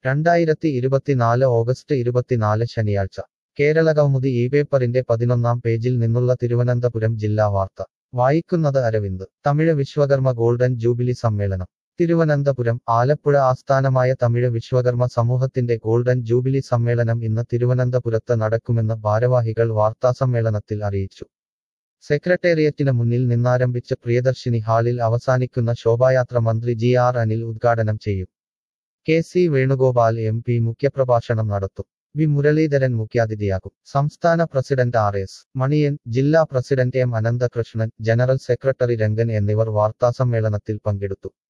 2024 August 24 ശനിയാഴ്ച കേരളകൗമുദി ഈ പേപ്പറിന്റെ 11-ാം പേജിൽ നിന്നുള്ള തിരുവനന്തപുരം ജില്ലാ വാർത്ത വായിക്കുന്നത് അരവിന്ദ്. തമിഴ് വിശ്വകർമ്മ ഗോൾഡൻ ജൂബിലി സമ്മേളനം തിരുവനന്തപുരം. ആലപ്പുഴ ആസ്ഥാനമായ തമിഴ് വിശ്വകർമ്മ സമൂഹത്തിന്റെ ഗോൾഡൻ ജൂബിലി സമ്മേളനം ഇന്ന് തിരുവനന്തപുരത്ത് നടക്കുമെന്ന് ഭാരവാഹികൾ വാർത്താസമ്മേളനത്തിൽ അറിയിച്ചു. സെക്രട്ടേറിയറ്റിന് മുന്നിൽ നിന്നാരംഭിച്ച് പ്രിയദർശിനി ഹാളിൽ അവസാനിക്കുന്ന ശോഭായാത്ര മന്ത്രി ജി.ആർ. അനിൽ ഉദ്ഘാടനം ചെയ്യും. കെ.സി. വേണുഗോപാൽ എം.പി. മുഖ്യപ്രഭാഷണം നടത്തും. വി. മുരളീധരൻ മുഖ്യാതിഥിയാകും. സംസ്ഥാന പ്രസിഡന്റ് ആർ.എസ്. മണിയൻ, ജില്ലാ president M. Ananthakrishnan, general secretary Rangan എന്നിവർ വാർത്താസമ്മേളനത്തിൽ പങ്കെടുത്തു.